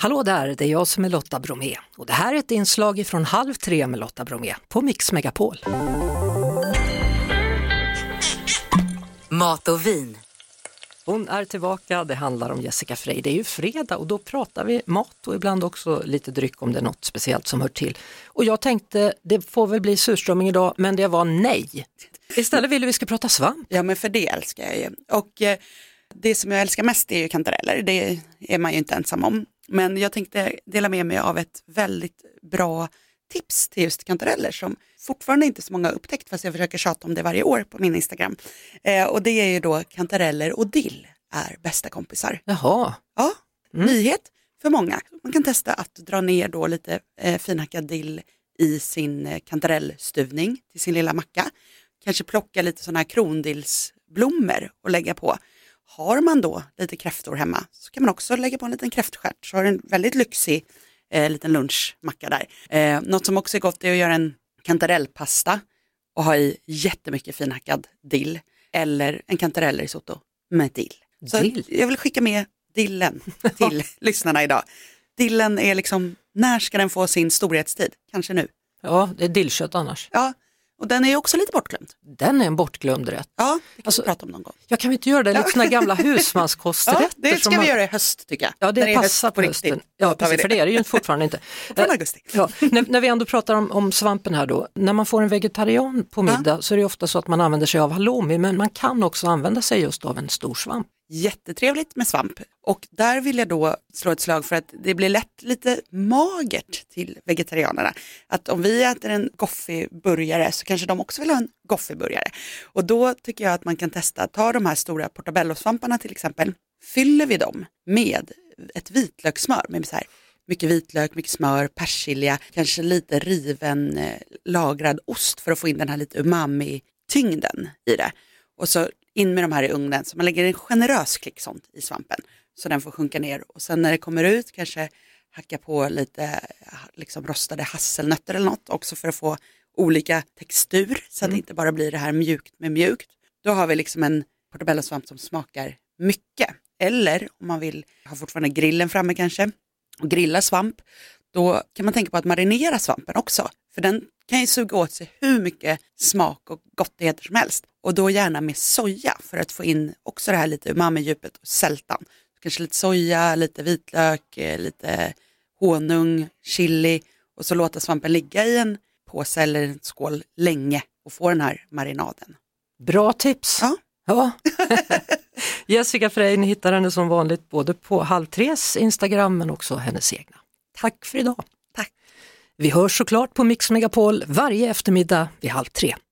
Hallå där, det är jag som är Lotta Bromé och det här är ett inslag från 2:30 med Lotta Bromé på Mix Megapol. Mat och vin. Hon är tillbaka, det handlar om Jessica Frey. Det är ju fredag och då pratar vi mat och ibland också lite dryck om det är något speciellt som hör till. Och jag tänkte, det får väl bli surströmming idag, men det var nej. Istället ville vi ska prata svamp. Ja, men för det älskar jag ju. Och det som jag älskar mest är ju kantareller. Det är man ju inte ensam om. Men jag tänkte dela med mig av ett väldigt bra tips till just kantareller som fortfarande inte så många har upptäckt, fast jag försöker tjata om det varje år på min Instagram. Och det är ju då kantareller och dill är bästa kompisar. Jaha. Ja, nyhet för många. Man kan testa att dra ner då lite finhackad dill i sin kantarellstuvning till sin lilla macka. Kanske plocka lite sådana här krondillsblommor och lägga på. Har man då lite kräftor hemma så kan man också lägga på en liten kräftstjärt. Så har du en väldigt lyxig liten lunchmacka där. Något som också är gott är att göra en kantarellpasta och ha i jättemycket finhackad dill. Eller en kantarellrisotto med dill. Så jag vill skicka med dillen till lyssnarna idag. Dillen är liksom, när ska den få sin storhetstid? Kanske nu. Ja, det är dillkött annars. Ja, och den är ju också lite bortglömd. Den är en bortglömd rätt. Ja, det kan vi prata om någon gång. Jag kan inte göra det, lite såna gamla husmanskosträtter. Ja, det ska vi göra i höst tycker jag. Ja, det när passar på hösten. Ja, precis, för det är det ju fortfarande inte. Från augusti. Ja, när vi ändå pratar om svampen här då. När man får en vegetarian på middag så är det ofta så att man använder sig av halloumi, men man kan också använda sig just av en stor svamp. Jättetrevligt med svamp. Och där vill jag då slå ett slag för att det blir lätt lite magert till vegetarianerna. Att om vi äter en goffiburgare så kanske de också vill ha en goffiburgare. Och då tycker jag att man kan testa att ta de här stora portobello-svamparna till exempel. Fyller vi dem med ett vitlökssmör med så här mycket vitlök, mycket smör, persilja, kanske lite riven lagrad ost för att få in den här lite umami-tyngden i det. Och så in med de här i ugnen, så man lägger en generös klick sånt i svampen så den får sjunka ner. Och sen när det kommer ut kanske hacka på lite liksom rostade hasselnötter eller något också för att få olika textur så att det inte bara blir det här mjukt med mjukt. Då har vi liksom en portobello-svamp som smakar mycket. Eller om man vill ha fortfarande grillen framme kanske och grilla svamp, då kan man tänka på att marinera svampen också. För den kan ju suga åt sig hur mycket smak och gottigheter som helst. Och då gärna med soja för att få in också det här lite umami-djupet och sältan. Kanske lite soja, lite vitlök, lite honung, chili. Och så låta svampen ligga i en påse eller en skål länge och få den här marinaden. Bra tips! Ja. Jessica Frey, ni hittar henne som vanligt både på 2:30 Instagram men också hennes egna. Tack för idag! Tack! Vi hörs såklart på Mix Megapol varje eftermiddag vid 2:30.